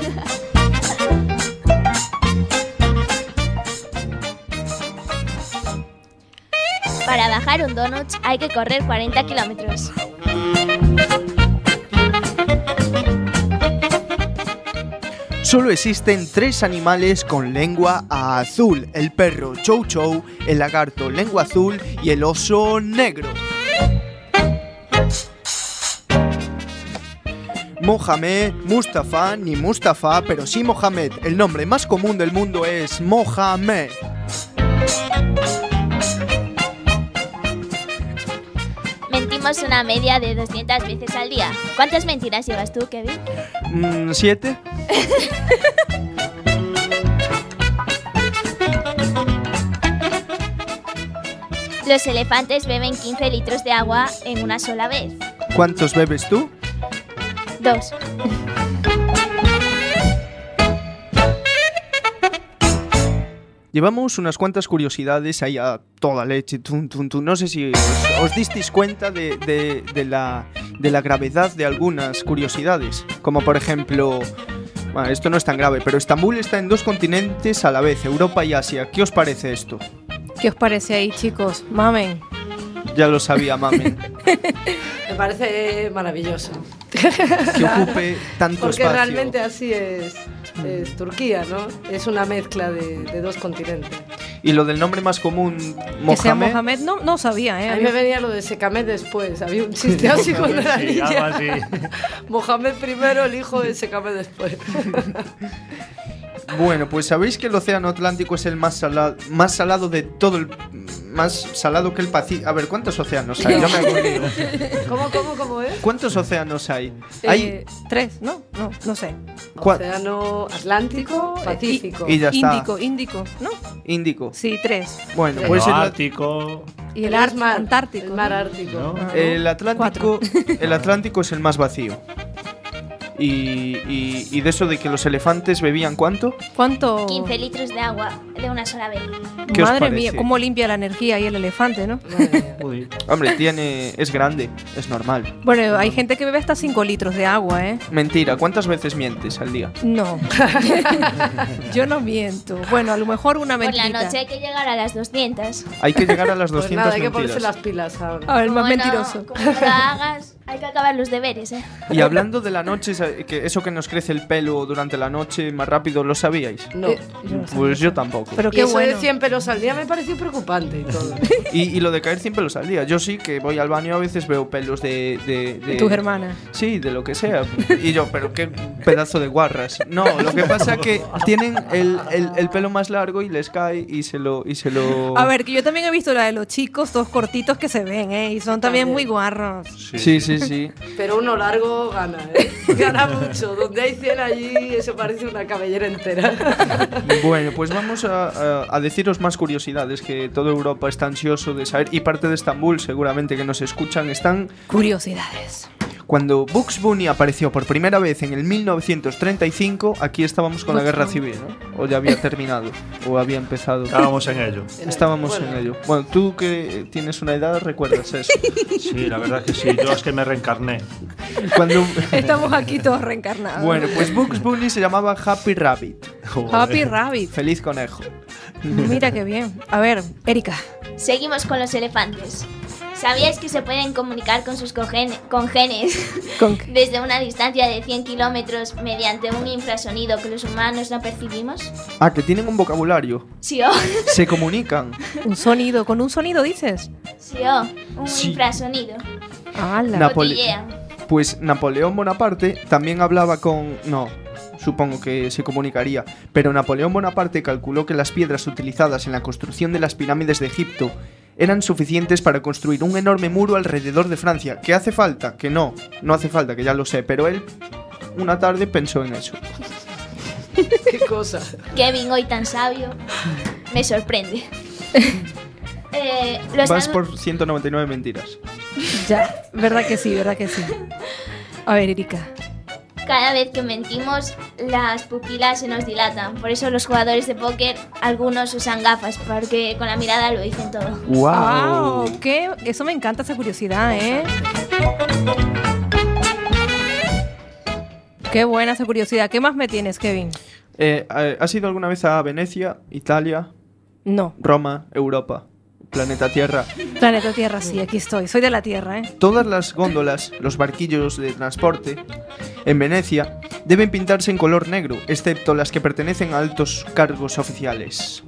Para bajar un donut hay que correr cuarenta kilómetros. Solo existen tres animales con lengua azul: el perro chow chow, el lagarto lengua azul y el oso negro. Mohamed, Mustafa, ni Mustafa, pero sí Mohamed. El nombre más común del mundo es Mohamed. Mentimos una media de doscientas veces al día. ¿Cuántas mentiras llevas tú, Kevin? Mm, ¿Siete? Los elefantes beben quince litros de agua en una sola vez. ¿Cuántos bebes tú? Dos. Llevamos unas cuantas curiosidades ahí a toda leche. Tum, tum, tum. No sé si os, os disteis cuenta de, de, de, la, de la gravedad de algunas curiosidades. Como por ejemplo, bueno, esto no es tan grave, pero Estambul está en dos continentes a la vez, Europa y Asia. ¿Qué os parece esto? ¿Qué os parece ahí, chicos? Mamen. Ya lo sabía, mamen. Me parece maravilloso. Que ocupe tanto Porque espacio. realmente así es, es Turquía, ¿no? Es una mezcla de, de dos continentes. Y lo del nombre más común, Que sea Mohamed. Mohamed, no, no sabía, ¿eh? A mí me venía lo de Secamed después. Había un chiste así cuando era Sí, niña. algo así. Mohamed primero, el hijo de Secamed después. Bueno, pues sabéis que el océano Atlántico es el más salado, más salado de todo el... Más salado que el Pacífico. A ver, ¿cuántos océanos hay? Ya me hago un lío. ¿Cómo, cómo, cómo es? ¿Cuántos océanos hay? Eh, Hay Tres, ¿no? No, no sé. cua- Océano Atlántico, Pacífico. y ya está. Índico, Índico, ¿no? Índico. Sí, tres. Bueno, El pues el, Ártico. Y el, Mar, Ar- Antártico. El mar ¿no? Ártico. ¿no? Ah, el Atlántico, Cuatro. el Atlántico es el más vacío. Y, y, y de eso de que los elefantes bebían ¿cuánto? ¿Cuánto? quince litros de agua de una sola vez. ¿Qué os Madre parece? mía, cómo limpia la energía ahí el elefante, ¿no? Madre mía. Uy. Hombre, tiene, es grande, es normal. Bueno, hay gente que bebe hasta cinco litros de agua, ¿eh? Mentira, ¿cuántas veces mientes al día? No. Yo no miento. Bueno, a lo mejor una Por mentirita. la noche hay que llegar a las doscientas. Hay que llegar a las Pues doscientas nada, hay que ponerse mentiras. las pilas ahora. A ver, más Como no- mentiroso. Como no lo hagas, hay que acabar los deberes, ¿eh? Y hablando de la noche, ¿sabe- que eso que nos crece el pelo durante la noche más rápido, ¿lo sabíais? No. Eh, yo no sé. Pues yo tampoco. Pero Y qué eso bueno. de cien pelos al día me pareció preocupante y todo. Y, y lo de caer cien pelos al día. Yo sí que voy al baño, a veces veo pelos de... de, de- De tus hermanas. Sí, de lo que sea. Y yo, pero qué pedazo de guarras. No, lo que pasa que tienen el, el- el pelo más largo y les cae y se lo... Y se lo... A ver, que yo también he visto la de los chicos, dos cortitos que se ven, ¿eh? Y son también, También. muy guarros. Sí, sí, sí. Pero uno largo gana, ¿eh? Gana mucho. Donde hay cien allí, eso parece una cabellera entera. Bueno, pues vamos a, a- a deciros más curiosidades que toda Europa está ansioso de saber. Y parte de Estambul, seguramente que nos escuchan, están... Curiosidades. Cuando Bugs Bunny apareció por primera vez en el mil novecientos treinta y cinco, aquí estábamos con la Bugs guerra Bunny. civil, ¿no? O ya había terminado, o había empezado. Estábamos en ello. Estábamos Bueno. en ello. Bueno, tú que tienes una edad, recuerdas eso. Sí, la verdad que sí. Yo es que me reencarné. Cuando... Estamos aquí todos reencarnados. Bueno, pues Bugs Bunny se llamaba Happy Rabbit. Joder. Happy Rabbit. Feliz conejo. Mira qué bien. A ver, Erika. Seguimos con los elefantes. ¿Sabíais que se pueden comunicar con sus cogen- congéneres Con... desde una distancia de cien kilómetros mediante un infrasonido que los humanos no percibimos? Ah, que tienen un vocabulario. Sí o, Se comunican. Un sonido, con un sonido dices. sí o, un Sí. infrasonido. ¡Hala! Na- Napole- Cotillean. Pues Napoleón Bonaparte también hablaba con... No, supongo que se comunicaría. Pero Napoleón Bonaparte calculó que las piedras utilizadas en la construcción de las pirámides de Egipto eran suficientes para construir un enorme muro alrededor de Francia. ¿Qué hace falta? Que no, no hace falta, que ya lo sé. Pero él una tarde pensó en eso. Qué cosa. Kevin, hoy tan sabio, me sorprende. Eh, los Vas adu- por ciento noventa y nueve mentiras. Ya, verdad que sí, verdad que sí. A ver, Erika. Cada vez que mentimos, las pupilas se nos dilatan. Por eso los jugadores de póker, algunos usan gafas, porque con la mirada lo dicen todo. ¡Wow! Wow, qué, eso me encanta, esa curiosidad, ¿eh? Qué buena esa curiosidad. ¿Qué más me tienes, Kevin? Eh, eh, ¿Has ido alguna vez a Venecia, Italia, No. Roma, Europa, planeta Tierra? Planeta Tierra, sí, aquí estoy. Soy de la Tierra, ¿eh? Todas las góndolas, los barquillos de transporte en Venecia deben pintarse en color negro, excepto las que pertenecen a altos cargos oficiales.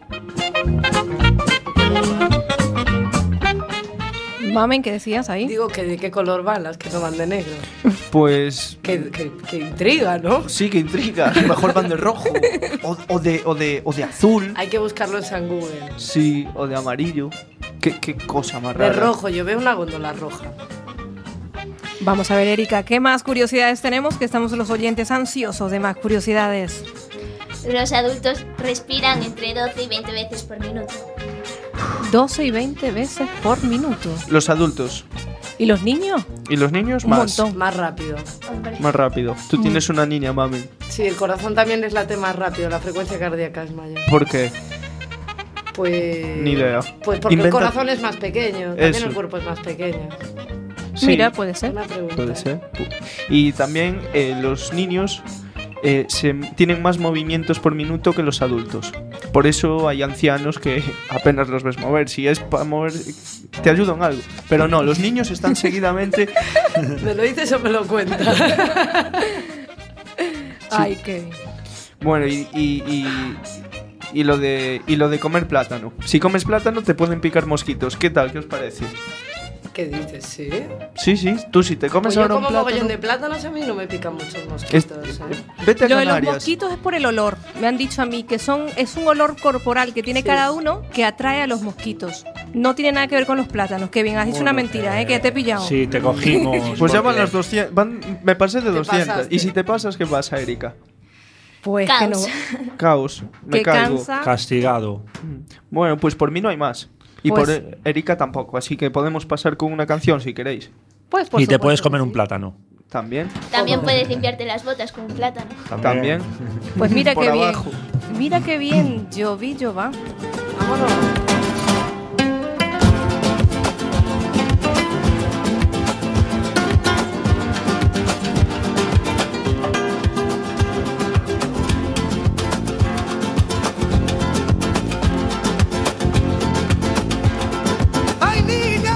Mamen, ¿qué decías ahí? Digo que de qué color van las que no van de negro. Pues Qué, qué- qué intriga, ¿no? sí, que intriga. Mejor van de rojo o, o de, o, de, o de azul. Hay que buscarlo en San Google. Sí, o de amarillo. Qué, qué cosa más De rara. rojo, yo veo una góndola roja. Vamos a ver, Erika, ¿qué más curiosidades tenemos? Que estamos los oyentes ansiosos de más curiosidades. Los adultos respiran entre doce y veinte veces por minuto. doce y veinte veces por minuto. Los adultos. ¿Y los niños? Y los niños Un más. montón. Más rápido. Hombre. Más rápido. Tú tienes una niña, mami. Sí, el corazón también les late más rápido, la frecuencia cardíaca es mayor. ¿Por qué? Pues... Ni idea. Pues porque Inventa- el corazón es más pequeño, también Eso. el cuerpo es más pequeño. Sí, Mira, puede ser. Una pregunta. puede ser. Y también eh, los niños eh, se, tienen más movimientos por minuto que los adultos. Por eso hay ancianos que apenas los ves mover. Si es para mover, te ayudan algo. Pero no, los niños están seguidamente. ¿Me lo dices o me lo cuentas? Ay, Kevin. Bueno, y, y, y, y lo de y lo de comer plátano. Si comes plátano te pueden picar mosquitos. ¿Qué tal? ¿Qué os parece? ¿Qué dices? ¿Sí? Sí, sí. Tú si te comes Pues yo ahora un como plátano. mogollón de plátanos, a mí no me pican muchos es- mosquitos, ¿eh? Vete a Lo de los Canarias. mosquitos es por el olor. Me han dicho a mí que son es un olor corporal que tiene Sí. cada uno que atrae a los mosquitos. No tiene nada que ver con los plátanos. Kevin, has dicho una mentira, ¿eh? Que ya te he pillado. Sí, te cogimos. Pues ya van porque- las doscientas. Van, me pasé de Te doscientas. pasaste. Y si te pasas, ¿qué pasa, Erika? Pues que no. Caos. Caos. Me Que caigo. cansa. Castigado. Bueno, pues por mí no hay más. Y Pues- por e- Erika tampoco. Así que podemos pasar con una canción si queréis. Pues por Y te supuesto puedes que comer sí. un plátano. También. También puedes limpiarte las botas con un plátano. También. Pues mira Por qué bien. abajo. Mira qué bien. Yo vi, yo va. Vámonos. ¡Ay, niña!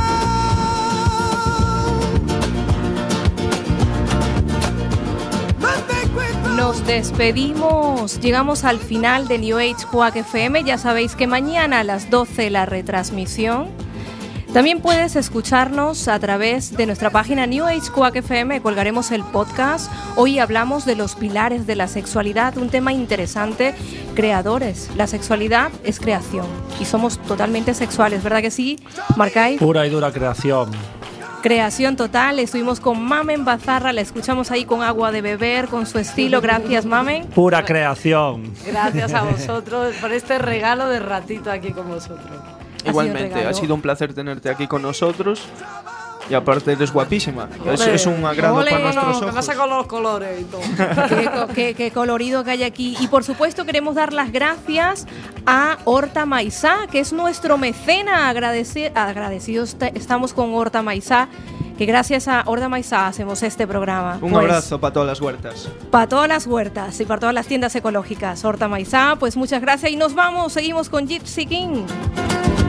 Date cuenta. Nos despedimos. Llegamos al final de New Age Quack F M. Ya sabéis que mañana a las doce la retransmisión. También puedes escucharnos a través de nuestra página New Age Quack F M. Colgaremos el podcast. Hoy hablamos de los pilares de la sexualidad, un tema interesante. Creadores. La sexualidad es creación y somos totalmente sexuales, ¿verdad que sí? Marcay. Pura y dura creación. Creación total. Estuvimos con Mamen Bazarra. La escuchamos ahí con agua de beber, con su estilo. Gracias, Mamen. Pura creación. Gracias a vosotros por este regalo de ratito aquí con vosotros. sido Igualmente, regalo. ha sido un placer tenerte aquí con nosotros. Y aparte eres guapísima. Es, es un agrado Ole, para nuestros No, que me ha ojos. sacado los colores y todo. Qué, co- qué- qué colorido que hay aquí. Y por supuesto queremos dar las gracias a Horta Maizá, que es nuestro mecena. Agradeci- agradecidos te- estamos con Horta Maizá, que gracias a Horta Maizá hacemos este programa. Un Pues, abrazo para todas las huertas. para todas las huertas y para todas las tiendas ecológicas. Horta Maizá, pues muchas gracias y nos vamos. Seguimos con Gypsy King.